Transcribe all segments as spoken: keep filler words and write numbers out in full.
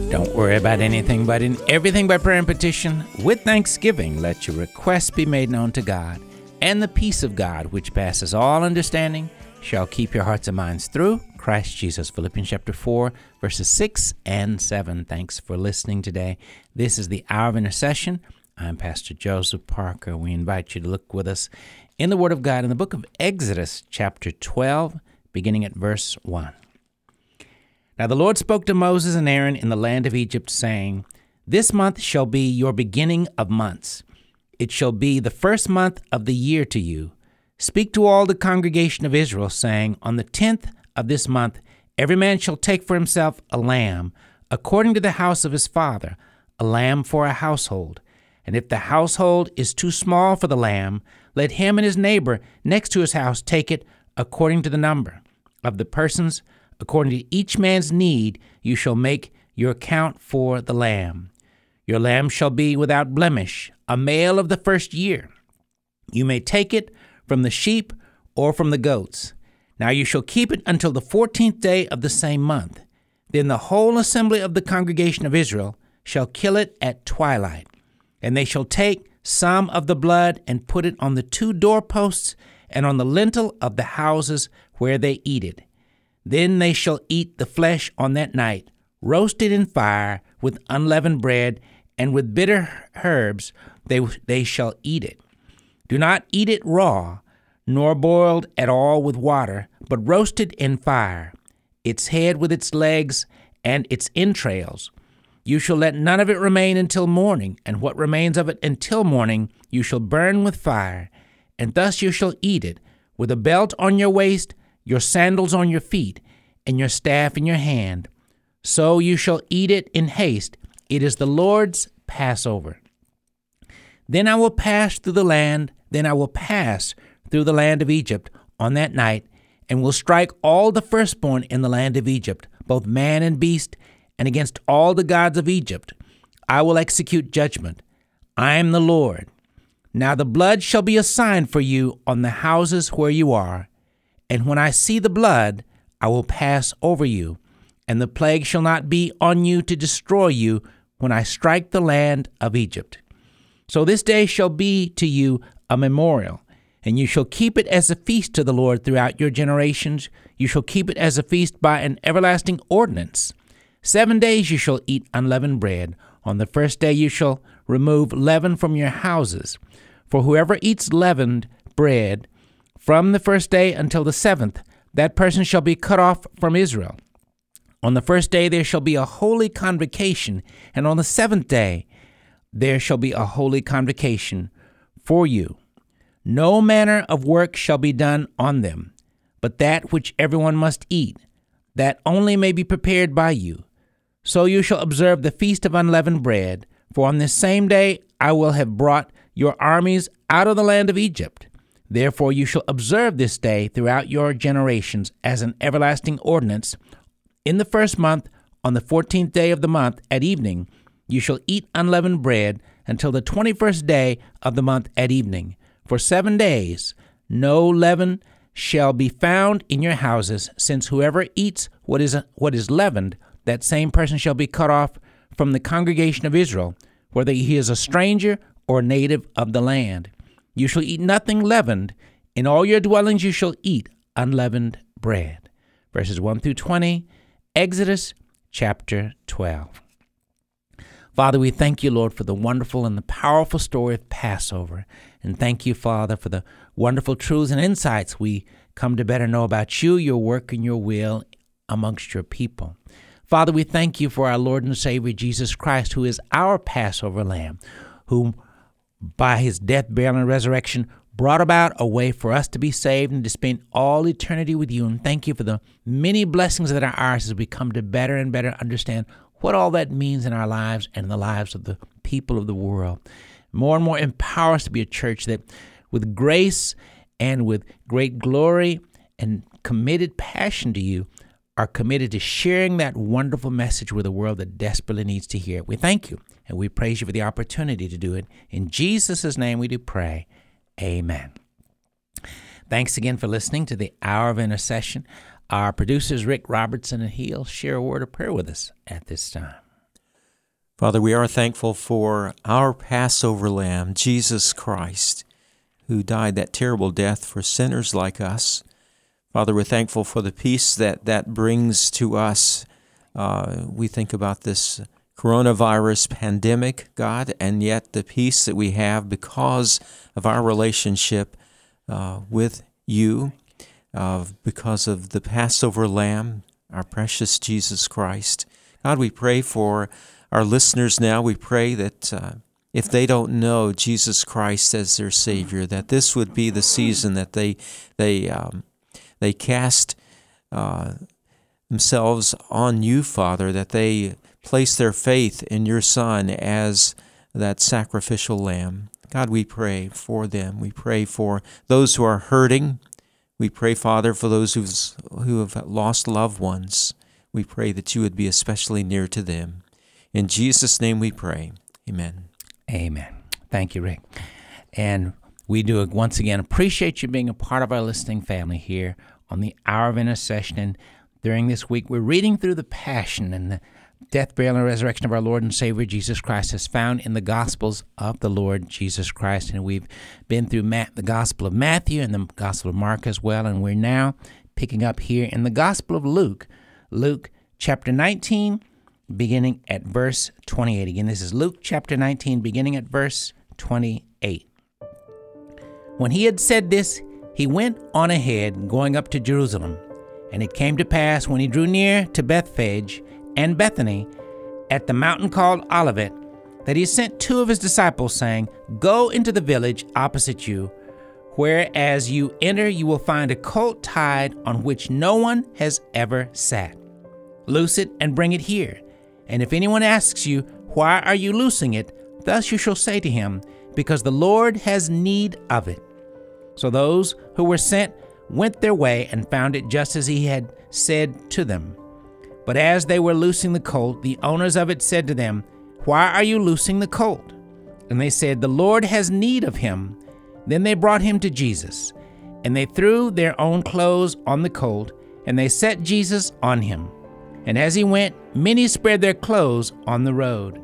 Don't worry about anything, but in everything by prayer and petition, with thanksgiving, let your requests be made known to God, and the peace of God, which passes all understanding, shall keep your hearts and minds through Christ Jesus. Philippians chapter four, verses six and seven. Thanks for listening today. This is the Hour of Intercession. I'm Pastor Joseph Parker. We invite you to look with us in the Word of God in the book of Exodus chapter twelve, beginning at verse one. Now the Lord spoke to Moses and Aaron in the land of Egypt, saying, This month shall be your beginning of months. It shall be the first month of the year to you. Speak to all the congregation of Israel, saying, On the tenth of this month every man shall take for himself a lamb, according to the house of his father, a lamb for a household. And if the household is too small for the lamb, let him and his neighbor next to his house take it according to the number of the persons. According to each man's need, you shall make your account for the lamb. Your lamb shall be without blemish, a male of the first year. You may take it from the sheep or from the goats. Now you shall keep it until the fourteenth day of the same month. Then the whole assembly of the congregation of Israel shall kill it at twilight. And they shall take some of the blood and put it on the two doorposts and on the lintel of the houses where they eat it. Then they shall eat the flesh on that night, roasted in fire with unleavened bread, and with bitter herbs they, they shall eat it. Do not eat it raw, nor boiled at all with water, but roasted in fire, its head with its legs and its entrails. You shall let none of it remain until morning, and what remains of it until morning you shall burn with fire, and thus you shall eat it, with a belt on your waist, your sandals on your feet, and your staff in your hand. So you shall eat it in haste. It is the Lord's Passover. Then I will pass through the land, then I will pass through the land of Egypt on that night, and will strike all the firstborn in the land of Egypt, both man and beast, and against all the gods of Egypt I will execute judgment. I am the Lord. Now the blood shall be a sign for you on the houses where you are. And when I see the blood, I will pass over you, and the plague shall not be on you to destroy you when I strike the land of Egypt. So this day shall be to you a memorial, and you shall keep it as a feast to the Lord throughout your generations. You shall keep it as a feast by an everlasting ordinance. Seven days you shall eat unleavened bread. On the first day you shall remove leaven from your houses. For whoever eats leavened bread from the first day until the seventh, that person shall be cut off from Israel. On the first day there shall be a holy convocation, and on the seventh day there shall be a holy convocation for you. No manner of work shall be done on them, but that which everyone must eat, that only may be prepared by you. So you shall observe the feast of unleavened bread, for on this same day I will have brought your armies out of the land of Egypt. Therefore you shall observe this day throughout your generations as an everlasting ordinance. In the first month, on the fourteenth day of the month at evening, you shall eat unleavened bread until the twenty-first day of the month at evening. For seven days no leaven shall be found in your houses, since whoever eats what is what is leavened, that same person shall be cut off from the congregation of Israel, whether he is a stranger or native of the land. You shall eat nothing leavened. In all your dwellings you shall eat unleavened bread. Verses one through twenty, Exodus chapter twelve. Father, we thank you, Lord, for the wonderful and the powerful story of Passover. And thank you, Father, for the wonderful truths and insights we come to better know about you, your work, and your will amongst your people. Father, we thank you for our Lord and Savior, Jesus Christ, who is our Passover lamb, who by his death, burial, and resurrection brought about a way for us to be saved and to spend all eternity with you. And thank you for the many blessings that are ours as we come to better and better understand what all that means in our lives and in the lives of the people of the world. More and more empower us to be a church that with grace and with great glory and committed passion to you are committed to sharing that wonderful message with a world that desperately needs to hear it. We thank you, and we praise you for the opportunity to do it. In Jesus' name we do pray. Amen. Thanks again for listening to the Hour of Intercession. Our producers, Rick Robertson, and he'll share a word of prayer with us at this time. Father, we are thankful for our Passover Lamb, Jesus Christ, who died that terrible death for sinners like us. Father, we're thankful for the peace that that brings to us. Uh, we think about this coronavirus pandemic, God, and yet the peace that we have because of our relationship uh, with you, uh, because of the Passover Lamb, our precious Jesus Christ. God, we pray for our listeners now. We pray that uh, if they don't know Jesus Christ as their Savior, that this would be the season that they they um, they cast uh, themselves on you, Father, that they place their faith in your Son as that sacrificial lamb. God, we pray for them. We pray for those who are hurting. We pray, Father, for those who's, who have lost loved ones. We pray that you would be especially near to them. In Jesus' name we pray. Amen. Amen. Thank you, Rick. And we do once again appreciate you being a part of our listening family here on the Hour of Intercession. And during this week, we're reading through the Passion and the death, burial, and resurrection of our Lord and Savior Jesus Christ as found in the Gospels of the Lord Jesus Christ. And we've been through Matt, the Gospel of Matthew and the Gospel of Mark as well. And we're now picking up here in the Gospel of Luke, Luke chapter nineteen, beginning at verse twenty-eight. Again, this is Luke chapter nineteen, beginning at verse twenty-eight. When he had said this, he went on ahead, going up to Jerusalem. And it came to pass, when he drew near to Bethphage and Bethany, at the mountain called Olivet, that he sent two of his disciples, saying, Go into the village opposite you, where as you enter you will find a colt tied on which no one has ever sat. Loose it and bring it here. And if anyone asks you, Why are you loosing it? Thus you shall say to him, Because the Lord has need of it. So those who were sent went their way and found it just as he had said to them. But as they were loosing the colt, the owners of it said to them, Why are you loosing the colt? And they said, The Lord has need of him. Then they brought him to Jesus, and they threw their own clothes on the colt, and they set Jesus on him. And as he went, many spread their clothes on the road.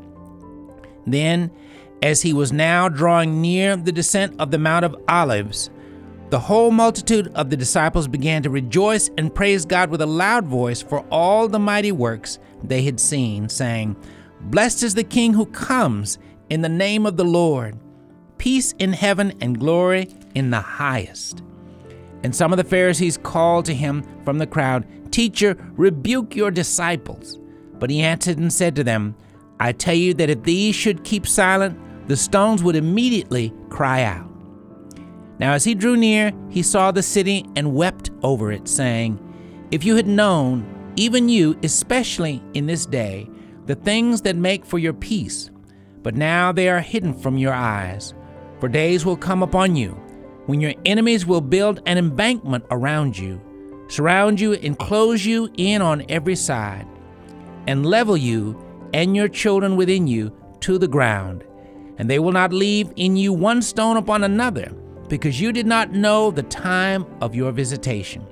Then, as he was now drawing near the descent of the Mount of Olives, the whole multitude of the disciples began to rejoice and praise God with a loud voice for all the mighty works they had seen, saying, Blessed is the King who comes in the name of the Lord. Peace in heaven and glory in the highest. And some of the Pharisees called to him from the crowd, Teacher, rebuke your disciples. But he answered and said to them, I tell you that if these should keep silent, the stones would immediately cry out. Now as he drew near, he saw the city and wept over it, saying, If you had known, even you, especially in this day, the things that make for your peace, but now they are hidden from your eyes. For days will come upon you, when your enemies will build an embankment around you, surround you and close you in on every side, and level you and your children within you to the ground. And they will not leave in you one stone upon another, because you did not know the time of your visitation.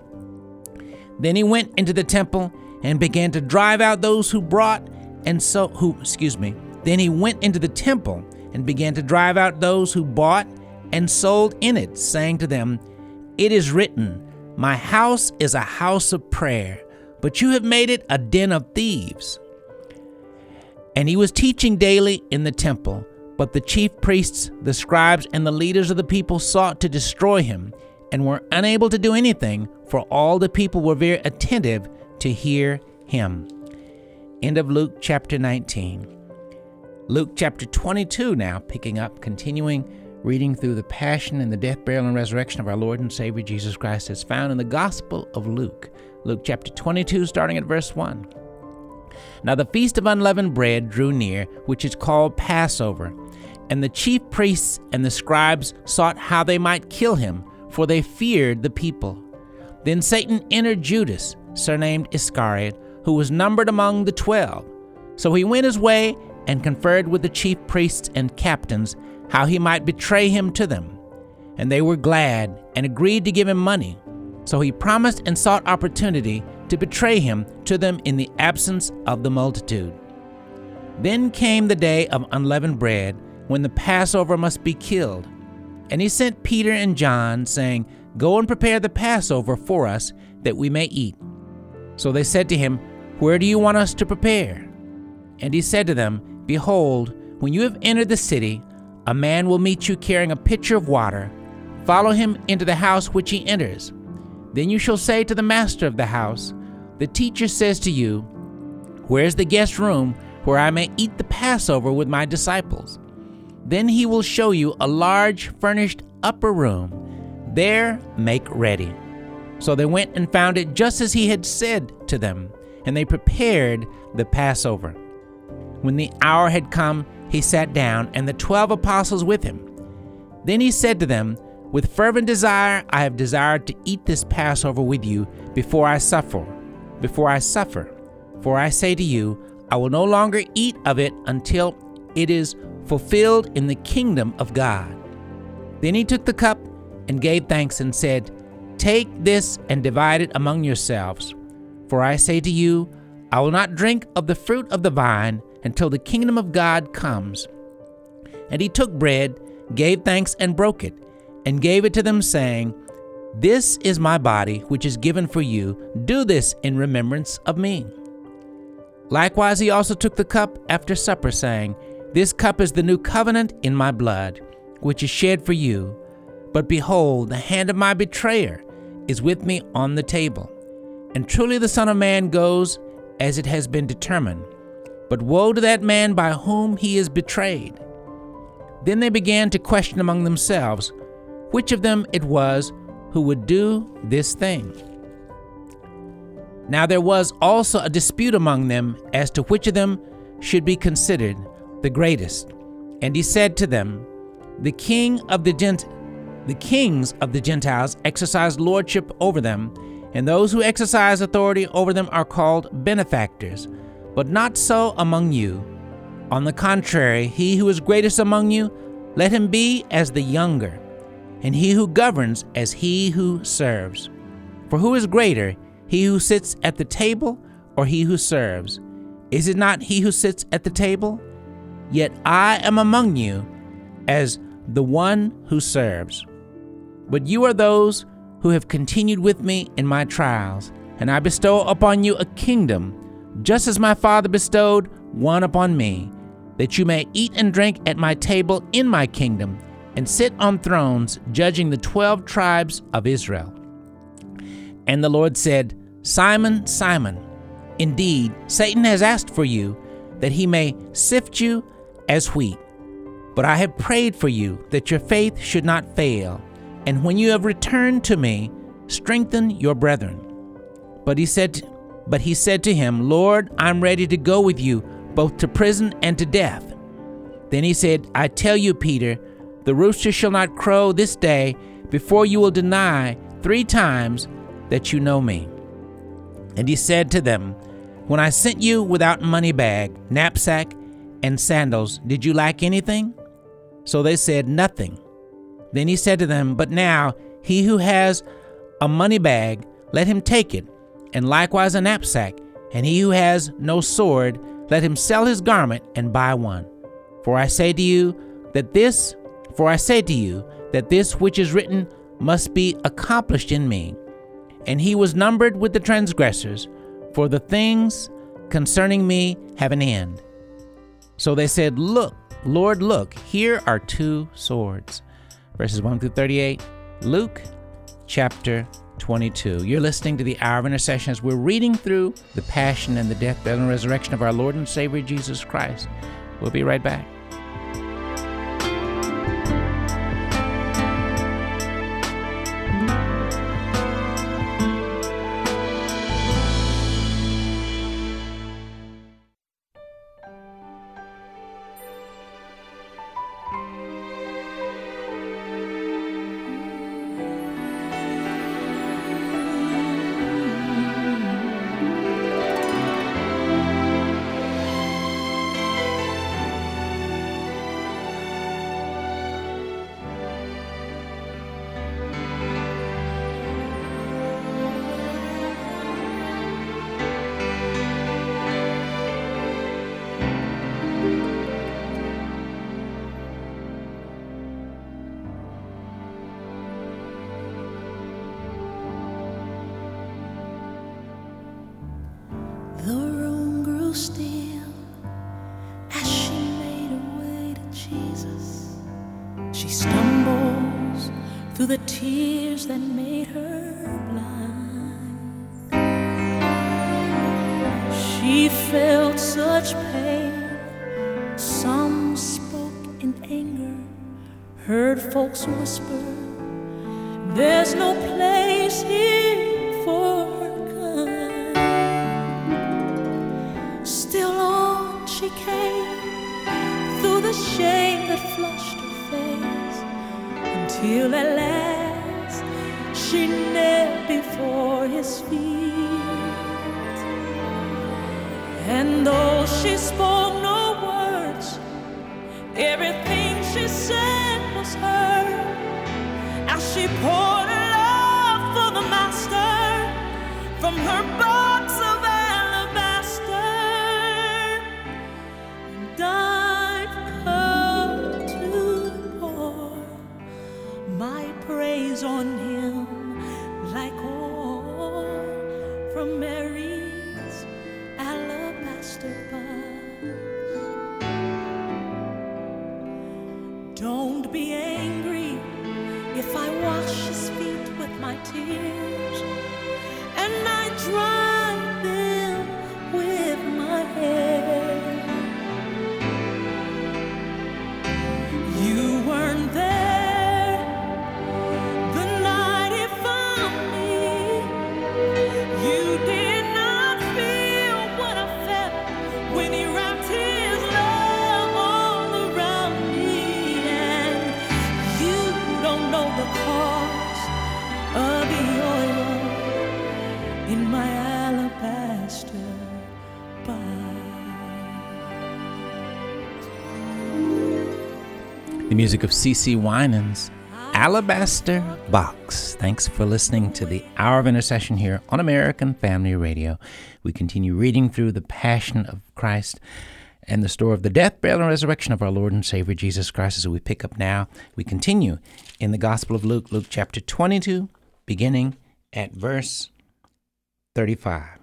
Then he went into the temple and began to drive out those who brought and so who excuse me. Then he went into the temple and began to drive out those who bought and sold in it, saying to them, It is written, My house is a house of prayer, but you have made it a den of thieves. And he was teaching daily in the temple. But the chief priests, the scribes, and the leaders of the people sought to destroy him, and were unable to do anything, for all the people were very attentive to hear him. End of Luke chapter nineteen. Luke chapter twenty-two now, picking up, continuing reading through the passion and the death, burial, and resurrection of our Lord and Savior Jesus Christ as found in the Gospel of Luke. Luke chapter twenty-two, starting at verse one. Now the feast of unleavened bread drew near, which is called Passover. And the chief priests and the scribes sought how they might kill him, for they feared the people. Then Satan entered Judas, surnamed Iscariot, who was numbered among the twelve. So he went his way and conferred with the chief priests and captains how he might betray him to them. And they were glad and agreed to give him money. So he promised and sought opportunity to betray him to them in the absence of the multitude. Then came the day of unleavened bread, when the Passover must be killed. And he sent Peter and John, saying, Go and prepare the Passover for us, that we may eat. So they said to him, Where do you want us to prepare? And he said to them, Behold, when you have entered the city, a man will meet you carrying a pitcher of water. Follow him into the house which he enters. Then you shall say to the master of the house, The teacher says to you, Where is the guest room where I may eat the Passover with my disciples? Then he will show you a large furnished upper room. There make ready. So they went and found it just as he had said to them, and they prepared the Passover. When the hour had come, he sat down, and the twelve apostles with him. Then he said to them, With fervent desire I have desired to eat this Passover with you before I suffer. Before I suffer. For I say to you, I will no longer eat of it until it is fulfilled in the kingdom of God. Then he took the cup and gave thanks and said, Take this and divide it among yourselves. For I say to you, I will not drink of the fruit of the vine until the kingdom of God comes. And he took bread, gave thanks and broke it, and gave it to them, saying, This is my body, which is given for you. Do this in remembrance of me. Likewise he also took the cup after supper, saying, This cup is the new covenant in my blood, which is shed for you. But behold, the hand of my betrayer is with me on the table. And truly the Son of Man goes as it has been determined. But woe to that man by whom he is betrayed. Then they began to question among themselves which of them it was who would do this thing. Now there was also a dispute among them as to which of them should be considered the greatest. And he said to them, The king of the Gent- the kings of the Gentiles exercise lordship over them, and those who exercise authority over them are called benefactors. But not so among you. On the contrary, he who is greatest among you, let him be as the younger, and he who governs as he who serves. For who is greater, he who sits at the table or he who serves? Is it not he who sits at the table? Yet I am among you as the one who serves. But you are those who have continued with me in my trials, and I bestow upon you a kingdom, just as my Father bestowed one upon me, that you may eat and drink at my table in my kingdom, and sit on thrones, judging the twelve tribes of Israel. And the Lord said, Simon, Simon, indeed, Satan has asked for you, that he may sift you as wheat. But I have prayed for you, that your faith should not fail. And when you have returned to me, strengthen your brethren. But he said, but he said to him, Lord, I'm ready to go with you, both to prison and to death. Then he said, I tell you, Peter, the rooster shall not crow this day before you will deny three times that you know me. And he said to them, When I sent you without money bag, knapsack, and sandals, did you lack anything? So they said, Nothing. Then he said to them, But now he who has a money bag, let him take it, and likewise a knapsack, and he who has no sword, let him sell his garment and buy one. For I say to you that this, for I say to you that this which is written must be accomplished in me. And he was numbered with the transgressors, for the things concerning me have an end. So they said, Look, Lord, look, here are two swords. Verses one through thirty-eight, Luke chapter twenty-two. You're listening to the Hour of Intercession as we're reading through the passion and the death, burial, and resurrection of our Lord and Savior Jesus Christ. We'll be right back. through the tears that made her blind. She felt such pain. Some spoke in anger, heard folks whisper, there's no place here for her kind. Still on she came, through the shame that flushed her face, until at last she knelt before his feet. And though she spoke no words, everything she said was heard, as she poured her love for the master from her box of alabaster. And I've come to pour my praise on him like oil from Mary's alabaster box. Don't be angry if I wash his feet with my tears, and I dry them with my hair. You weren't there the night he found me. You did not feel what I felt when he wrapped his love all around me. And you don't know the cost of the oil in my alabaster box. The music of C C Winans, Alabaster Box. Thanks for listening to the Hour of Intercession here on American Family Radio. We continue reading through the Passion of Christ and the story of the death, burial, and resurrection of our Lord and Savior Jesus Christ. As we pick up now, we continue in the Gospel of Luke, Luke chapter twenty-two, beginning at verse thirty-five.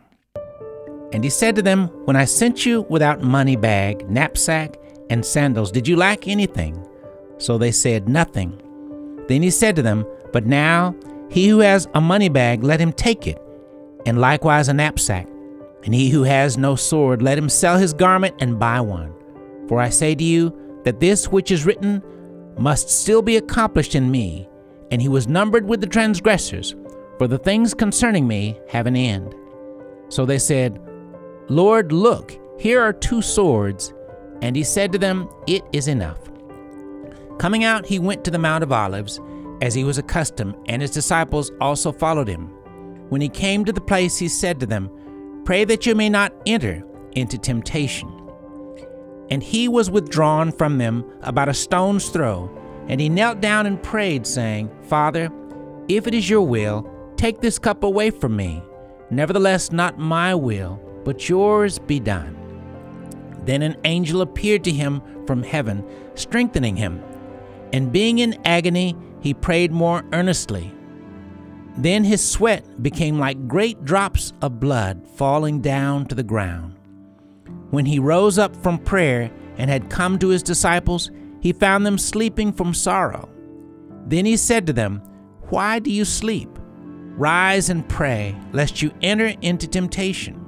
And he said to them, when I sent you without money bag, knapsack, and sandals, did you lack anything? So they said, nothing. Then he said to them, but now he who has a money bag, let him take it, and likewise a knapsack. And he who has no sword, let him sell his garment and buy one. For I say to you that this which is written must still be accomplished in me. And he was numbered with the transgressors, for the things concerning me have an end. So they said, Lord, look, here are two swords. And he said to them, it is enough. Coming out, he went to the Mount of Olives, as he was accustomed, and his disciples also followed him. When he came to the place, he said to them, pray that you may not enter into temptation. And he was withdrawn from them about a stone's throw, and he knelt down and prayed, saying, Father, if it is your will, take this cup away from me. Nevertheless, not my will, but yours be done. Then an angel appeared to him from heaven, strengthening him. And being in agony, he prayed more earnestly. Then his sweat became like great drops of blood falling down to the ground. When he rose up from prayer and had come to his disciples, he found them sleeping from sorrow. Then he said to them, why do you sleep? Rise and pray, lest you enter into temptation.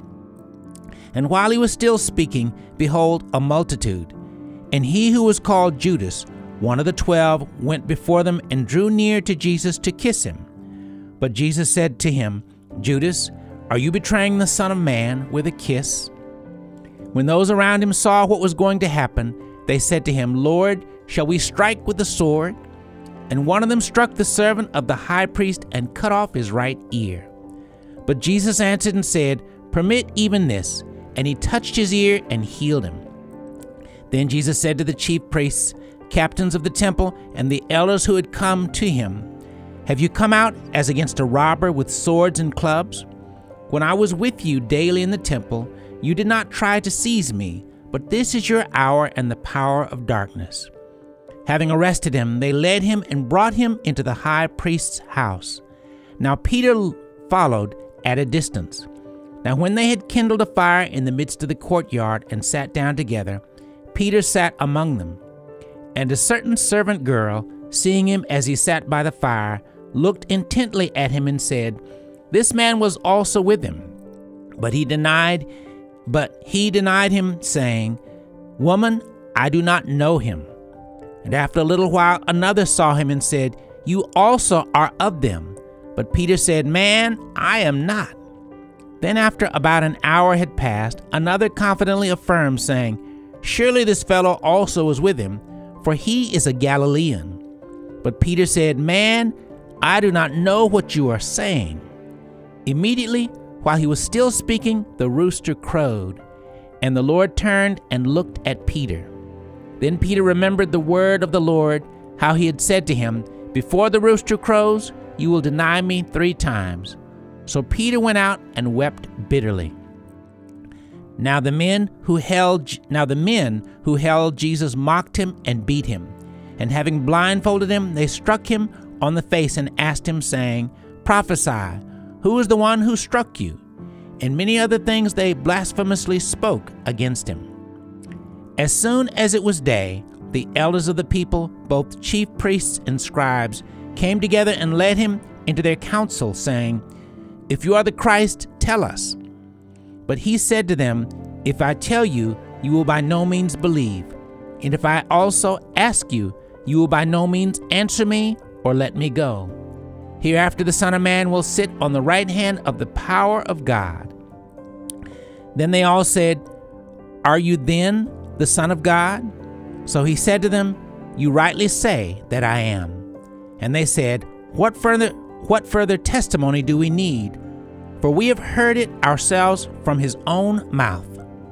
And while he was still speaking, behold, a multitude. And he who was called Judas, one of the twelve, went before them and drew near to Jesus to kiss him. But Jesus said to him, Judas, are you betraying the Son of Man with a kiss? When those around him saw what was going to happen, they said to him, Lord, shall we strike with the sword? And one of them struck the servant of the high priest and cut off his right ear. But Jesus answered and said, permit even this. And he touched his ear and healed him. Then Jesus said to the chief priests, captains of the temple, and the elders who had come to him, have you come out as against a robber with swords and clubs? When I was with you daily in the temple, you did not try to seize me, but this is your hour and the power of darkness. Having arrested him, they led him and brought him into the high priest's house. Now Peter followed at a distance. Now when they had kindled a fire in the midst of the courtyard and sat down together, Peter sat among them. And a certain servant girl, seeing him as he sat by the fire, looked intently at him and said, "This man was also with him." But he denied, but he denied him, saying, "Woman, I do not know him." And after a little while, another saw him and said, "You also are of them." But Peter said, "Man, I am not." Then after about an hour had passed, another confidently affirmed, saying, "Surely this fellow also was with him, for he is a Galilean." But Peter said, "Man, I do not know what you are saying." Immediately, while he was still speaking, the rooster crowed, and the Lord turned and looked at Peter. Then Peter remembered the word of the Lord, how he had said to him, "Before the rooster crows, you will deny me three times." So Peter went out and wept bitterly. Now the men who held now the men who held Jesus mocked him and beat him, and having blindfolded him, they struck him on the face and asked him, saying, "Prophesy, who is the one who struck you?" And many other things they blasphemously spoke against him. As soon as it was day, the elders of the people, both chief priests and scribes, came together and led him into their council, saying, "If you are the Christ, tell us." But he said to them, "If I tell you, you will by no means believe. And if I also ask you, you will by no means answer me or let me go. Hereafter the Son of Man will sit on the right hand of the power of God." Then they all said, "Are you then the Son of God?" So he said to them, "You rightly say that I am." And they said, What further what further testimony do we need? For we have heard it ourselves from his own mouth.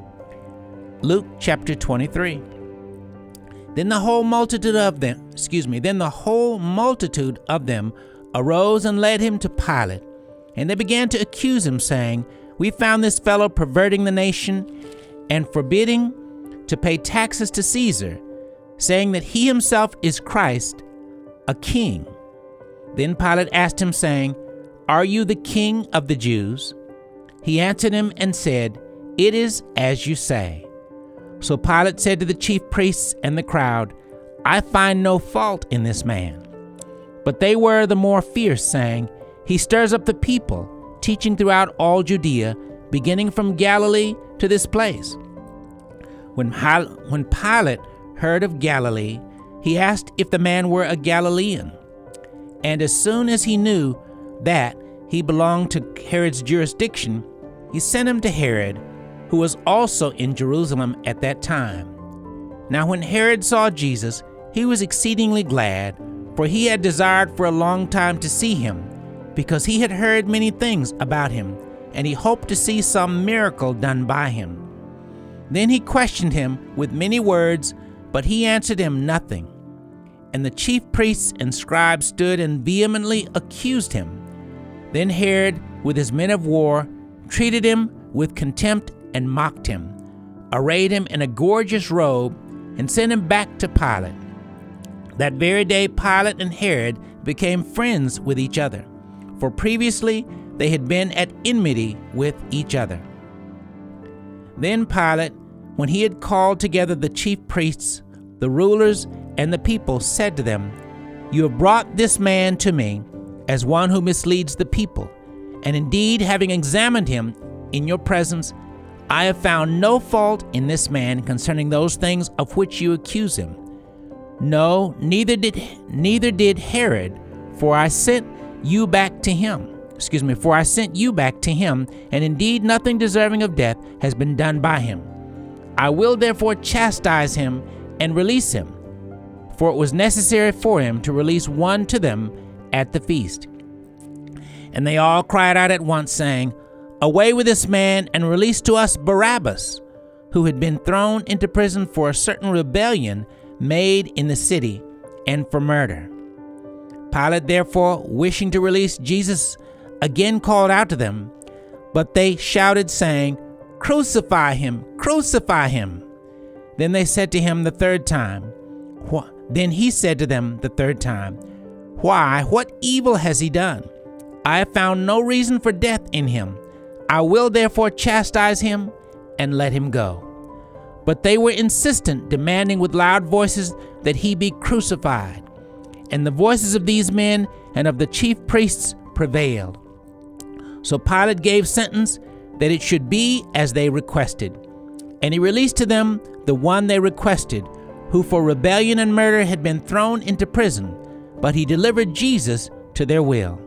Luke chapter twenty-three. Then the whole multitude of them, excuse me, then the whole multitude of them arose and led him to Pilate. And they began to accuse him, saying, "We found this fellow perverting the nation and forbidding to pay taxes to Caesar, saying that he himself is Christ, a king." Then Pilate asked him, saying, "Are you the king of the Jews?" He answered him and said, "It is as you say." So Pilate said to the chief priests and the crowd, "I find no fault in this man." But they were the more fierce, saying, "He stirs up the people, teaching throughout all Judea, beginning from Galilee to this place." When when Pilate heard of Galilee, he asked if the man were a Galilean. And as soon as he knew that he belonged to Herod's jurisdiction, he sent him to Herod, who was also in Jerusalem at that time. Now when Herod saw Jesus, he was exceedingly glad, for he had desired for a long time to see him, because he had heard many things about him, and he hoped to see some miracle done by him. Then he questioned him with many words, but he answered him nothing. And the chief priests and scribes stood and vehemently accused him. Then Herod, with his men of war, treated him with contempt and mocked him, arrayed him in a gorgeous robe, and sent him back to Pilate. That very day Pilate and Herod became friends with each other, for previously they had been at enmity with each other. Then Pilate, when he had called together the chief priests, the rulers, and the people, said to them, "You have brought this man to me as one who misleads the people. And indeed, having examined him in your presence, I have found no fault in this man concerning those things of which you accuse him. No, neither did neither did Herod, for I sent you back to him. Excuse me, for I sent you back to him, and indeed nothing deserving of death has been done by him. I will therefore chastise him and release him, for it was necessary for him to release one to them at the feast." And they all cried out at once, saying, "Away with this man, and release to us Barabbas, who had been thrown into prison for a certain rebellion made in the city, and for murder." Pilate therefore, wishing to release Jesus, again called out to them, but they shouted, saying, "Crucify him! Crucify him!" Then they said to him the third time, Wh- Then he said to them the third time, "Why, what evil has he done? I have found no reason for death in him. I will therefore chastise him and let him go." But they were insistent, demanding with loud voices that he be crucified. and the voices of these men and of the chief priests prevailed. So Pilate gave sentence that it should be as they requested. And he released to them the one they requested, who for rebellion and murder had been thrown into prison, but he delivered Jesus to their will.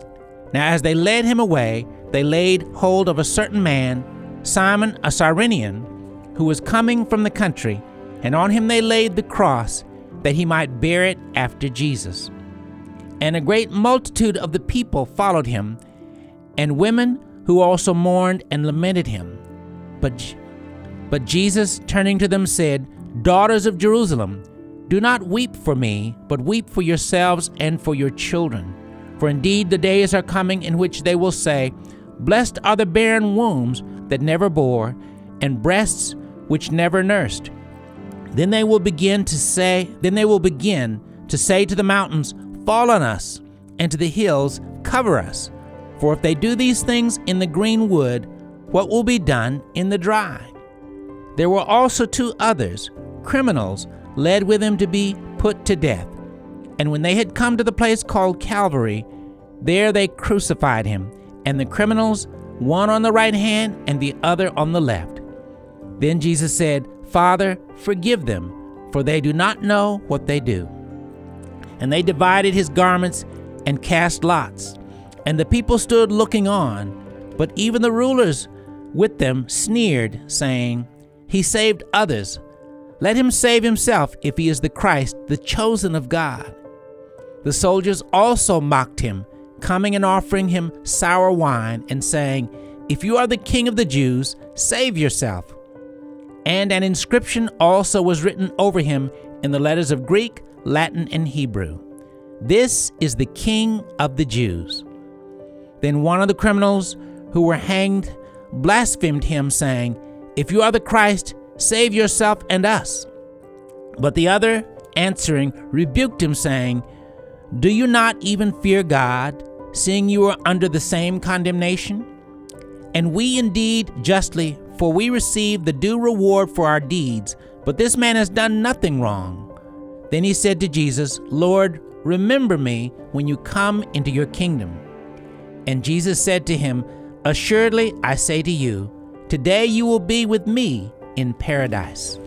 Now as they led him away, they laid hold of a certain man, Simon a Cyrenian, who was coming from the country, and on him they laid the cross, that he might bear it after Jesus. And a great multitude of the people followed him, and women who also mourned and lamented him. But, but Jesus, turning to them, said, Daughters of Jerusalem, do not weep for me, but weep for yourselves and for your children. For indeed the days are coming in which they will say, Blessed are the barren wombs that never bore, and breasts which never nursed. Then they will begin to say, then they will begin to say to the mountains, Fall on us, and to the hills, Cover us. For if they do these things in the green wood, what will be done in the dry? There were also two others, criminals, led with him to be put to death. And when they had come to the place called Calvary, there they crucified him, and the criminals, one on the right hand and the other on the left. Then Jesus said, Father, forgive them, for they do not know what they do. And they divided his garments and cast lots. And the people stood looking on, but even the rulers with them sneered, saying, He saved others. Let him save himself if he is the Christ, the chosen of God. The soldiers also mocked him, coming and offering him sour wine, and saying, If you are the King of the Jews, save yourself. And an inscription also was written over him in the letters of Greek, Latin, and Hebrew. This is the King of the Jews. Then one of the criminals who were hanged blasphemed him, saying, If you are the Christ, save yourself and us. But the other, answering, rebuked him, saying, Do you not even fear God, seeing you are under the same condemnation? And we indeed justly, for we receive the due reward for our deeds, but this man has done nothing wrong. Then he said to Jesus, Lord, remember me when you come into your kingdom. And Jesus said to him, Assuredly, I say to you, today you will be with me in paradise.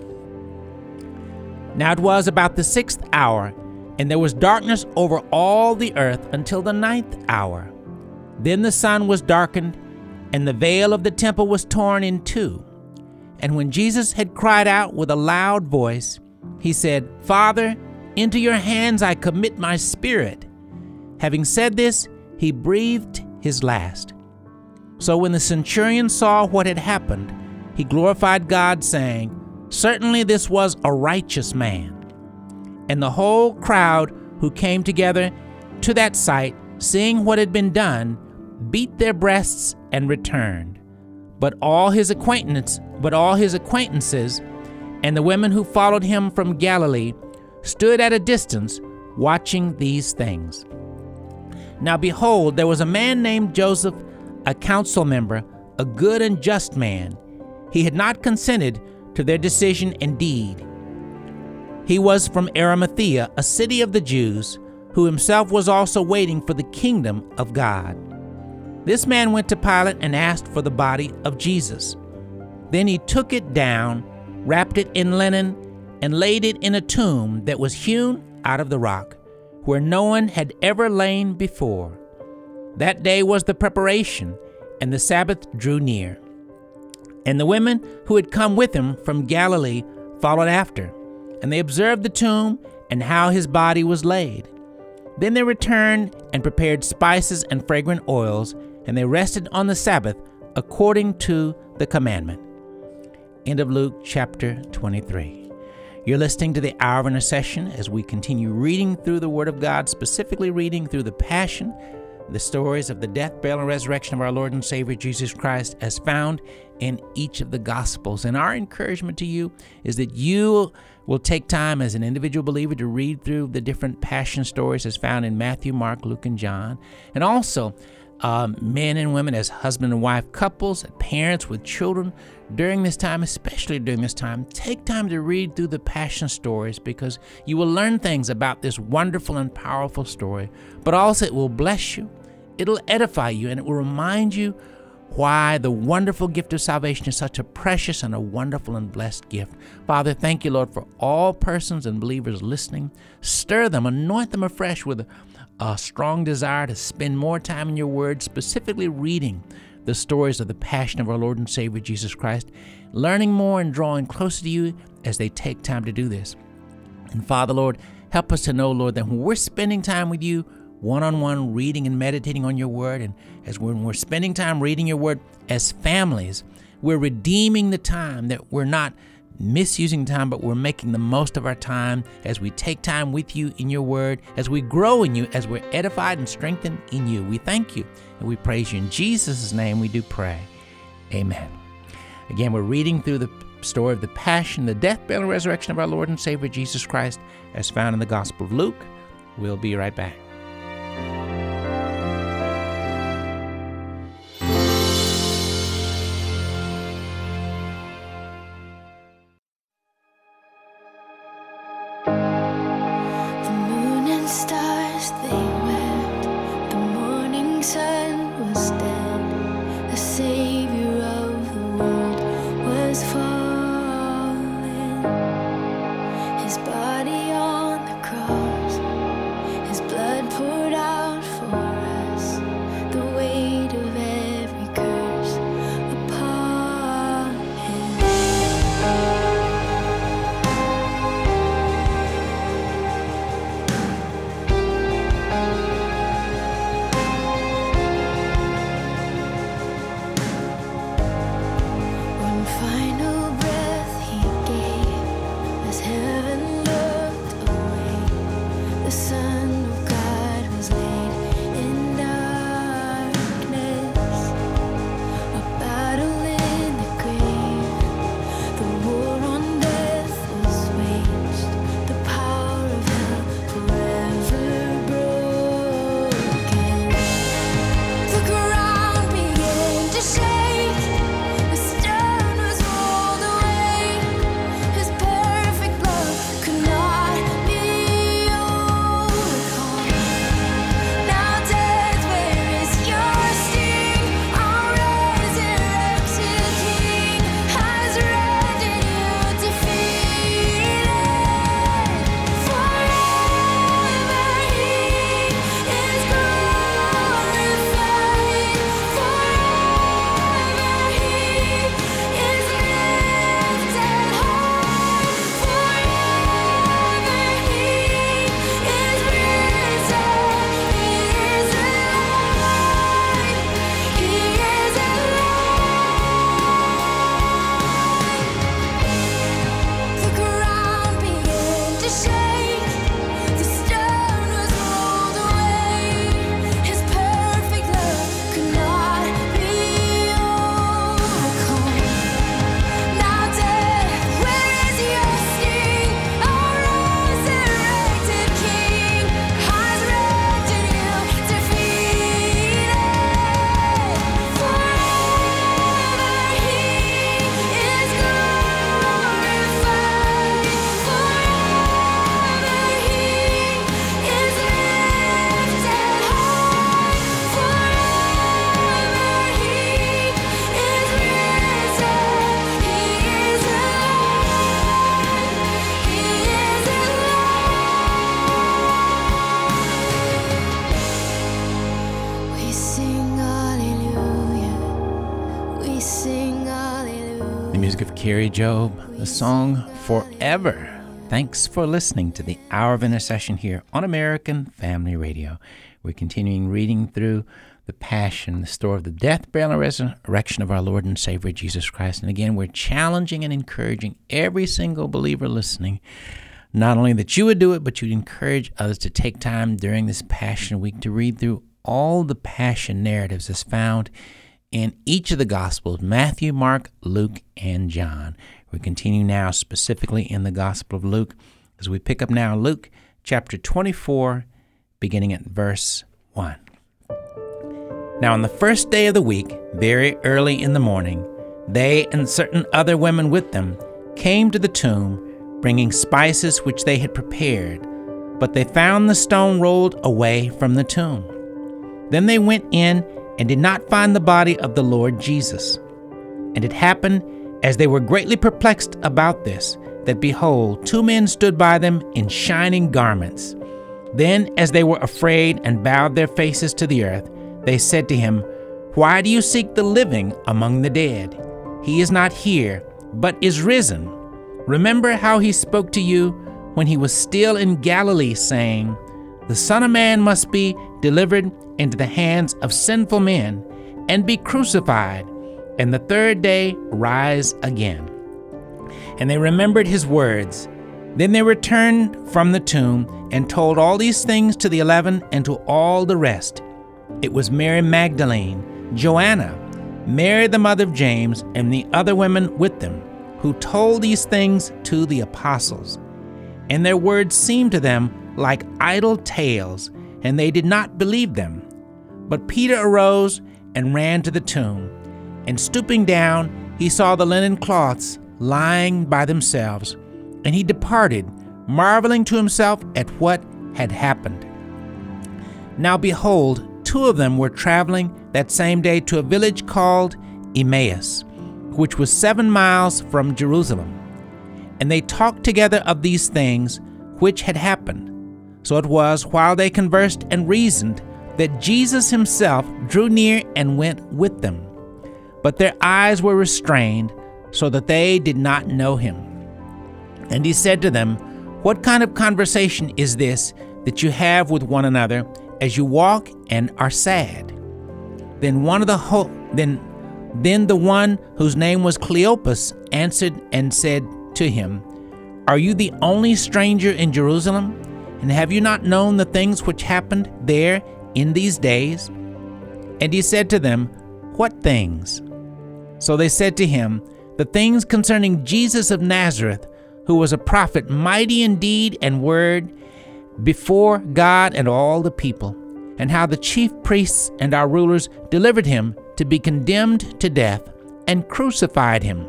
Now it was about the sixth hour, and there was darkness over all the earth until the ninth hour. Then the sun was darkened, and the veil of the temple was torn in two. And when Jesus had cried out with a loud voice, he said, Father, into your hands I commit my spirit. Having said this, he breathed his last. So when the centurion saw what had happened, he glorified God, saying, Certainly this was a righteous man. And the whole crowd who came together to that sight, seeing what had been done, beat their breasts and returned. But all his acquaintance, but all his acquaintances, and the women who followed him from Galilee, stood at a distance, watching these things. Now behold, there was a man named Joseph, a council member, a good and just man. He had not consented to their decision indeed. He was from Arimathea, a city of the Jews, who himself was also waiting for the kingdom of God. This man went to Pilate and asked for the body of Jesus. Then he took it down, wrapped it in linen, and laid it in a tomb that was hewn out of the rock, where no one had ever lain before. That day was the preparation, and the Sabbath drew near. And the women who had come with him from Galilee followed after, and they observed the tomb and how his body was laid. Then they returned and prepared spices and fragrant oils, and they rested on the Sabbath according to the commandment. End of Luke chapter twenty-three. You're listening to the Hour of Intercession as we continue reading through the Word of God, specifically reading through the Passion, the stories of the death, burial, and resurrection of our Lord and Savior Jesus Christ as found in each of the Gospels. And our encouragement to you is that you will take time as an individual believer to read through the different Passion stories as found in Matthew, Mark, Luke, and John. And also, uh, men and women as husband and wife couples, parents with children, during this time, especially during this time, take time to read through the Passion stories, because you will learn things about this wonderful and powerful story, but also it will bless you, it'll edify you, and it will remind you why the wonderful gift of salvation is such a precious and a wonderful and blessed gift. Father, thank you, Lord, for all persons and believers listening. Stir them, anoint them afresh with a, a strong desire to spend more time in your word, specifically reading the stories of the passion of our Lord and Savior Jesus Christ, learning more and drawing closer to you as they take time to do this. And Father, Lord, help us to know, Lord, that when we're spending time with you, one-on-one, reading and meditating on your word, and as when we're spending time reading your word as families, we're redeeming the time, that we're not misusing time, but we're making the most of our time as we take time with you in your word, as we grow in you, as we're edified and strengthened in you. We thank you and we praise you. In Jesus' name we do pray. Amen. Again, we're reading through the story of the passion, the death, burial, and resurrection of our Lord and Savior Jesus Christ as found in the Gospel of Luke. We'll be right back. Of Carrie Job, the song Forever. Thanks for listening to the Hour of Intercession here on American Family Radio. We're continuing reading through the Passion, the story of the death, burial, and resurrection of our Lord and Savior Jesus Christ. And again, we're challenging and encouraging every single believer listening, not only that you would do it, but you'd encourage others to take time during this Passion Week to read through all the Passion narratives as found in each of the Gospels, Matthew, Mark, Luke, and John. We continue now specifically in the Gospel of Luke as we pick up now Luke chapter twenty-four, beginning at verse one. Now on the first day of the week, very early in the morning, they and certain other women with them came to the tomb, bringing spices which they had prepared. But they found the stone rolled away from the tomb. Then they went in and did not find the body of the Lord Jesus. And it happened, as they were greatly perplexed about this, that behold, two men stood by them in shining garments. Then, as they were afraid and bowed their faces to the earth, they said to him, Why do you seek the living among the dead? He is not here, but is risen. Remember how he spoke to you when he was still in Galilee, saying, The Son of Man must be delivered into the hands of sinful men, and be crucified, and the third day rise again. And they remembered his words. Then they returned from the tomb and told all these things to the eleven and to all the rest. It was Mary Magdalene, Joanna, Mary the mother of James, and the other women with them, who told these things to the apostles. And their words seemed to them like idle tales, and they did not believe them. But Peter arose and ran to the tomb, and stooping down, he saw the linen cloths lying by themselves, and he departed, marveling to himself at what had happened. Now behold, two of them were traveling that same day to a village called Emmaus, which was seven miles from Jerusalem. And they talked together of these things which had happened. So it was, while they conversed and reasoned, that Jesus himself drew near and went with them. But their eyes were restrained, so that they did not know him. And he said to them, What kind of conversation is this that you have with one another as you walk and are sad? Then one of the ho- then then the one whose name was Cleopas answered and said to him, Are you the only stranger in Jerusalem? And have you not known the things which happened there in these days? And he said to them, What things? So they said to him, The things concerning Jesus of Nazareth, who was a prophet, mighty in deed and word before God and all the people, and how the chief priests and our rulers delivered him to be condemned to death and crucified him.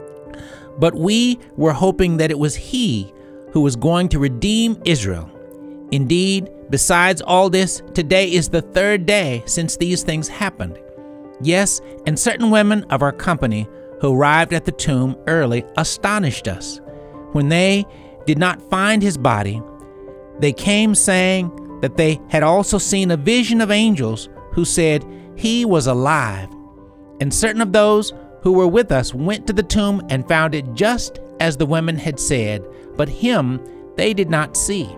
But we were hoping that it was he who was going to redeem Israel. Indeed, besides all this, today is the third day since these things happened. Yes, and certain women of our company who arrived at the tomb early astonished us. When they did not find his body, they came saying that they had also seen a vision of angels who said he was alive. And certain of those who were with us went to the tomb and found it just as the women had said, but him they did not see.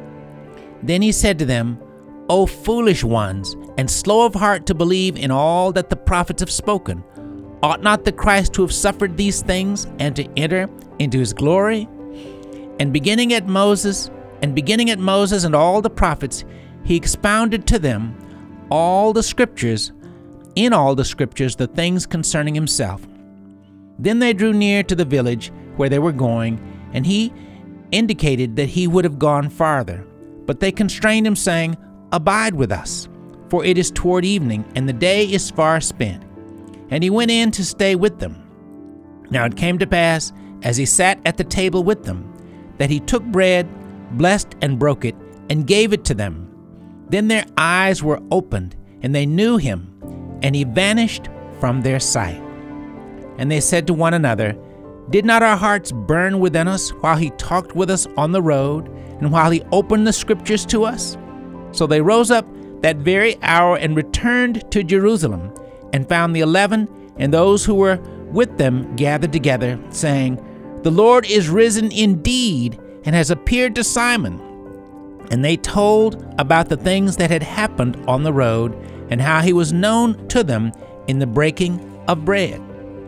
Then he said to them, O foolish ones, and slow of heart to believe in all that the prophets have spoken. Ought not the Christ to have suffered these things and to enter into his glory? And beginning at Moses, and beginning at Moses and all the prophets, he expounded to them all the scriptures, in all the scriptures, the things concerning himself. Then they drew near to the village where they were going, and he indicated that he would have gone farther. But they constrained him, saying, Abide with us, for it is toward evening, and the day is far spent. And he went in to stay with them. Now it came to pass, as he sat at the table with them, that he took bread, blessed and broke it, and gave it to them. Then their eyes were opened, and they knew him, and he vanished from their sight. And they said to one another, Did not our hearts burn within us while he talked with us on the road, and while he opened the scriptures to us? So they rose up that very hour and returned to Jerusalem, and found the eleven and those who were with them gathered together, saying, The Lord is risen indeed, and has appeared to Simon. And they told about the things that had happened on the road, and how he was known to them in the breaking of bread.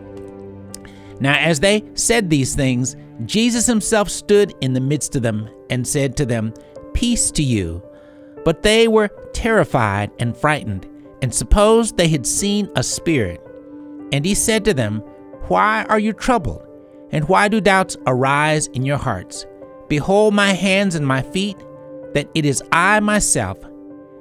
Now as they said these things, Jesus himself stood in the midst of them, and said to them, Peace to you. But they were terrified and frightened, and supposed they had seen a spirit. And he said to them, Why are you troubled? And why do doubts arise in your hearts? Behold my hands and my feet, that it is I myself.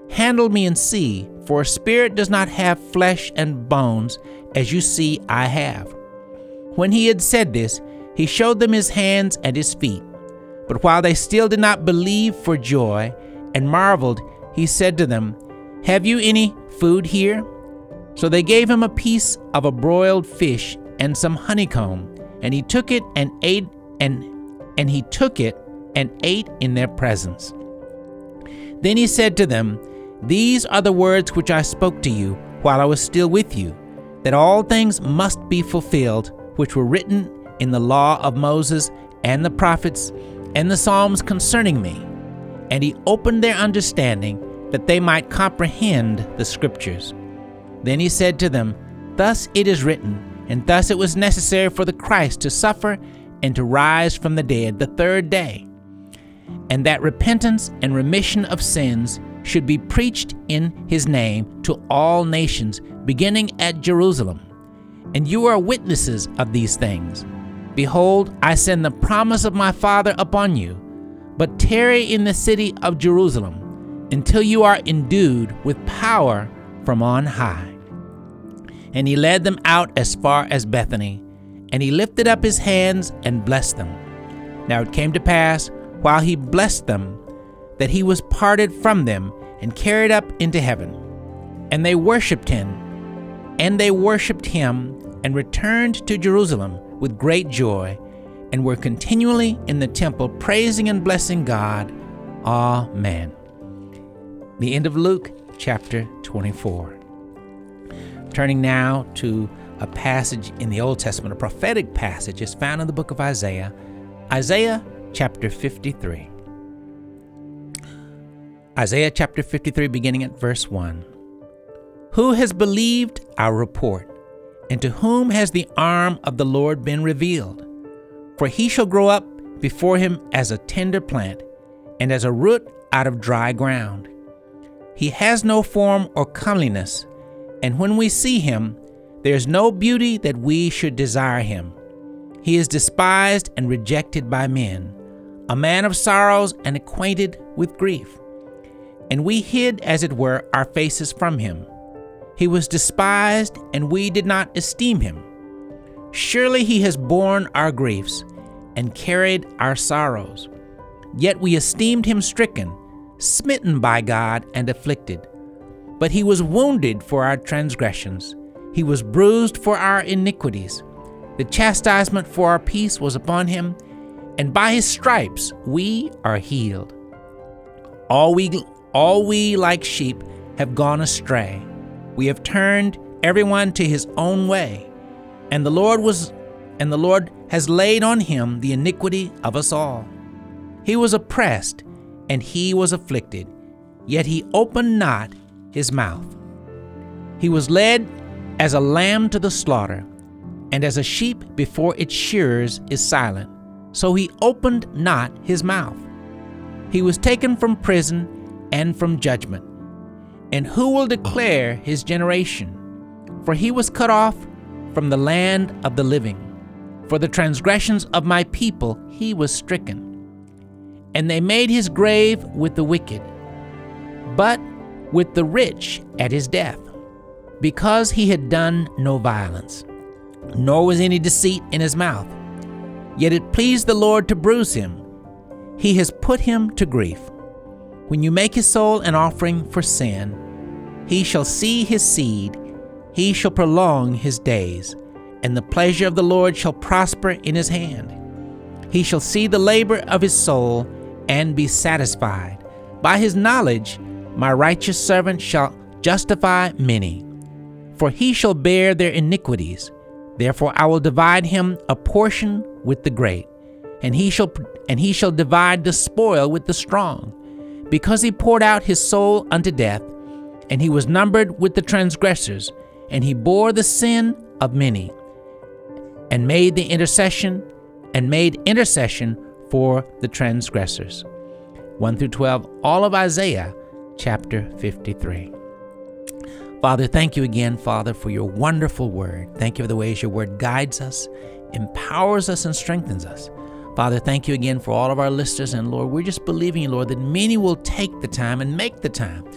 Handle me and see, for a spirit does not have flesh and bones, as you see I have." When he had said this, he showed them his hands and his feet. But while they still did not believe for joy and marveled, he said to them, "Have you any food here?" So they gave him a piece of a broiled fish and some honeycomb, and he took it and ate and and he took it and ate in their presence. Then he said to them, "These are the words which I spoke to you while I was still with you, that all things must be fulfilled which were written in the law of Moses and the prophets and the Psalms concerning me." And he opened their understanding that they might comprehend the scriptures. Then he said to them, "Thus it is written, and thus it was necessary for the Christ to suffer and to rise from the dead the third day, and that repentance and remission of sins should be preached in his name to all nations, beginning at Jerusalem. And you are witnesses of these things. Behold, I send the promise of my Father upon you, but tarry in the city of Jerusalem until you are endued with power from on high." And he led them out as far as Bethany, and he lifted up his hands and blessed them. Now it came to pass, while he blessed them, that he was parted from them and carried up into heaven. And they worshipped him, and they worshipped him, and returned to Jerusalem with great joy, and were continually in the temple praising and blessing God. Amen. The end of Luke chapter twenty-four. Turning now to a passage in the Old Testament, a prophetic passage is found in the book of Isaiah, Isaiah chapter fifty-three. Isaiah chapter fifty-three, beginning at verse one. "Who has believed our report, and to whom has the arm of the Lord been revealed? For he shall grow up before him as a tender plant, and as a root out of dry ground. He has no form or comeliness, and when we see him, there is no beauty that we should desire him. He is despised and rejected by men, a man of sorrows and acquainted with grief. And we hid, as it were, our faces from him. He was despised, and we did not esteem him. Surely he has borne our griefs and carried our sorrows. Yet we esteemed him stricken, smitten by God, and afflicted. But he was wounded for our transgressions. He was bruised for our iniquities. The chastisement for our peace was upon him, and by his stripes we are healed. All we, all we like sheep have gone astray. We have turned everyone to his own way, and the Lord was, and the Lord has laid on him the iniquity of us all. He was oppressed, and he was afflicted, yet he opened not his mouth. He was led as a lamb to the slaughter, and as a sheep before its shearers is silent, so he opened not his mouth. He was taken from prison and from judgment. And who will declare his generation? For he was cut off from the land of the living. For the transgressions of my people he was stricken. And they made his grave with the wicked, but with the rich at his death, because he had done no violence, nor was any deceit in his mouth. Yet it pleased the Lord to bruise him. He has put him to grief. When you make his soul an offering for sin, he shall see his seed, he shall prolong his days, and the pleasure of the Lord shall prosper in his hand. He shall see the labor of his soul and be satisfied. By his knowledge my righteous servant shall justify many, for he shall bear their iniquities. Therefore I will divide him a portion with the great, and he shall and he shall divide the spoil with the strong, because he poured out his soul unto death, and he was numbered with the transgressors, and he bore the sin of many, and made the intercession and made intercession for the transgressors. one through twelve, all of Isaiah chapter fifty-three. Father, thank you again, Father, for your wonderful word. Thank you for the ways your word guides us, empowers us, and strengthens us. Father, thank you again for all of our listeners, and Lord, we're just believing you, Lord, that many will take the time and make the time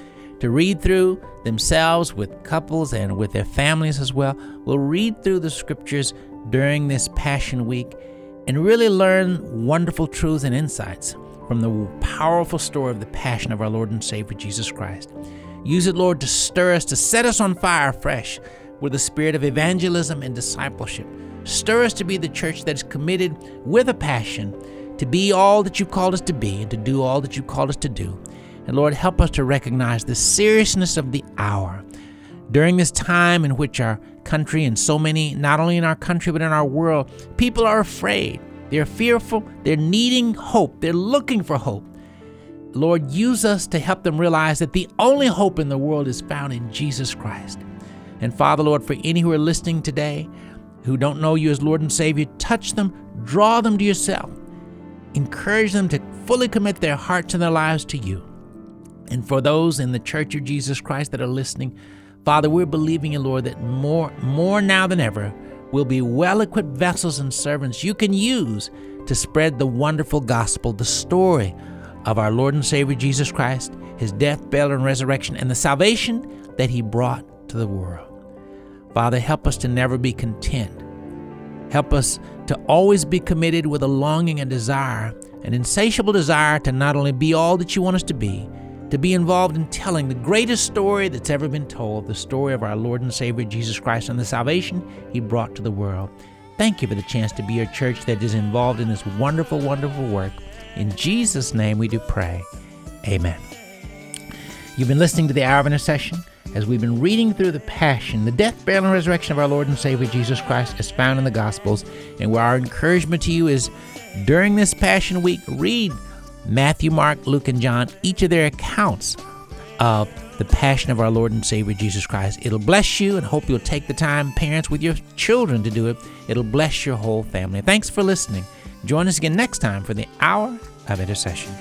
to read through themselves with couples and with their families as well, will read through the scriptures during this Passion Week and really learn wonderful truths and insights from the powerful story of the passion of our Lord and Savior Jesus Christ. Use it, Lord, to stir us, to set us on fire afresh with the spirit of evangelism and discipleship. Stir us to be the church that is committed with a passion to be all that you've called us to be and to do all that you've called us to do. And Lord, help us to recognize the seriousness of the hour. During this time in which our country and so many, not only in our country but in our world, people are afraid. They're fearful. They're needing hope. They're looking for hope. Lord, use us to help them realize that the only hope in the world is found in Jesus Christ. And Father, Lord, for any who are listening today who don't know you as Lord and Savior, touch them, draw them to yourself. Encourage them to fully commit their hearts and their lives to you. And for those in the Church of Jesus Christ that are listening, Father, we're believing in, Lord, that more, more now than ever, we'll be well-equipped vessels and servants you can use to spread the wonderful gospel, the story of our Lord and Savior Jesus Christ, his death, burial, and resurrection, and the salvation that he brought to the world. Father, help us to never be content. Help us to always be committed with a longing and desire, an insatiable desire to not only be all that you want us to be, to be involved in telling the greatest story that's ever been told, the story of our Lord and Savior Jesus Christ and the salvation he brought to the world. Thank you for the chance to be a church that is involved in this wonderful, wonderful work. In Jesus' name we do pray. Amen. You've been listening to the Hour of Intercession as we've been reading through the passion, the death, burial, and resurrection of our Lord and Savior Jesus Christ as found in the Gospels. And where our encouragement to you is during this Passion Week, read Matthew, Mark, Luke, and John, each of their accounts of the passion of our Lord and Savior Jesus Christ. It'll bless you, and hope you'll take the time, parents, with your children to do it. It'll bless your whole family. Thanks for listening. Join us again next time for the Hour of Intercession.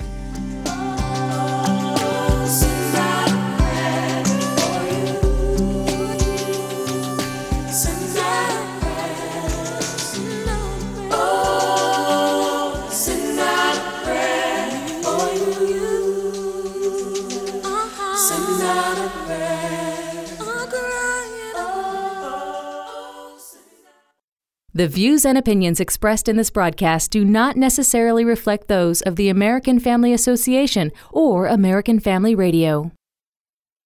The views and opinions expressed in this broadcast do not necessarily reflect those of the American Family Association or American Family Radio.